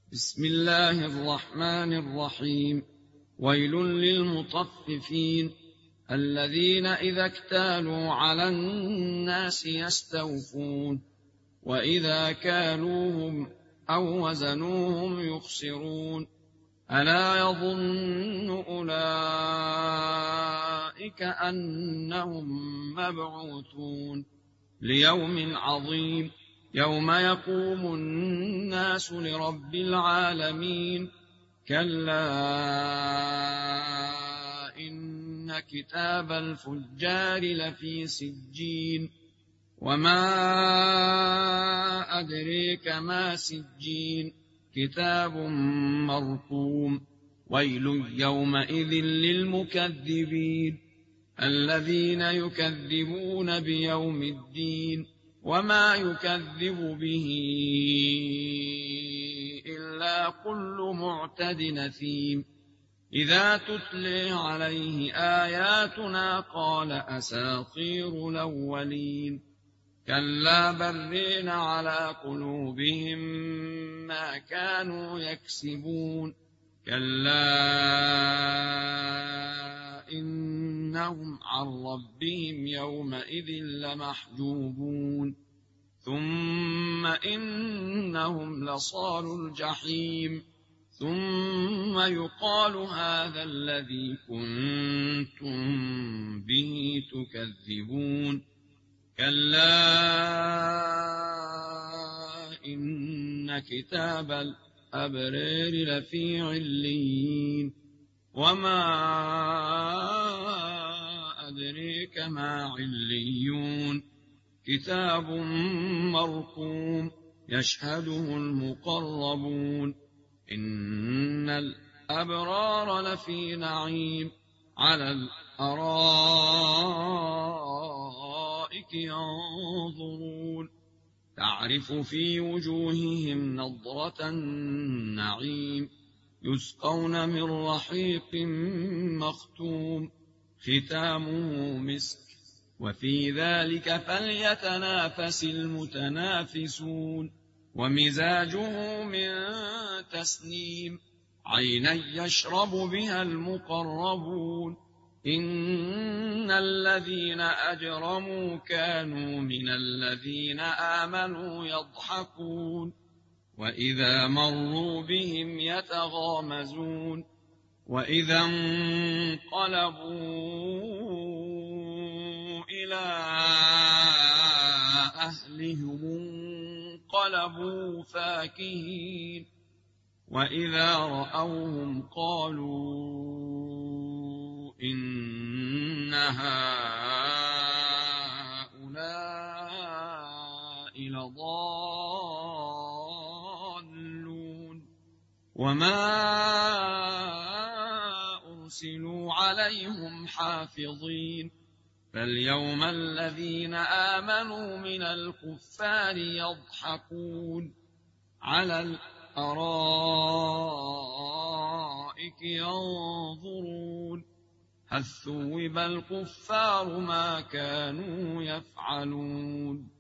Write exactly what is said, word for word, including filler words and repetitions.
بسم الله الرحمن الرحيم. ويل للمطففين الذين إذا اكتالوا على الناس يستوفون وإذا كالوهم أو وزنوهم يخسرون. ألا يظن أولئك أنهم مبعوثون ليوم عظيم يوم يقوم الناس لرب العالمين. كلا إن كتاب الفجار لفي سجين وما أدريك ما سجين كتاب مرقوم. ويل يومئذ للمكذبين الذين يكذبون بيوم الدين وما يكذب به إلا كل معتد نثيم. إذا تتلي عليه آياتنا قال أساطير الأولين. كلا بل على قلوبهم ما كانوا يكسبون. كلا إنهم عن ربهم يومئذ لمحجوبون. ثم إنهم لصالو الجحيم. ثم يقال هذا الذي كنتم به تكذبون. كلا إن كتاب الأبرار لفي عليين وما أدريك ما عليون كتاب مرقوم يشهده المقربون. إن الأبرار لفي نعيم على الأرائك ينظرون تعرف في وجوههم نضرة النعيم يسقون من رحيق مختوم ختامه مسك وفي ذلك فليتنافس المتنافسون. ومزاجه من تسنيم عينا يشرب بها المقربون. إن الذين أجرموا كانوا من الذين آمنوا يضحكون وإذا مروا بهم يتغامزون. وإذا انقلبوا إلى أهلهم انقلبوا فاكهين. وإذا رأوهم قالوا إن هؤلاء لضالون. وما أرسلوا عليهم حافظين. فاليوم الذين آمنوا من الكفار يضحكون على الأرائك ينظرون هل ثوب الكفار ما كانوا يفعلون.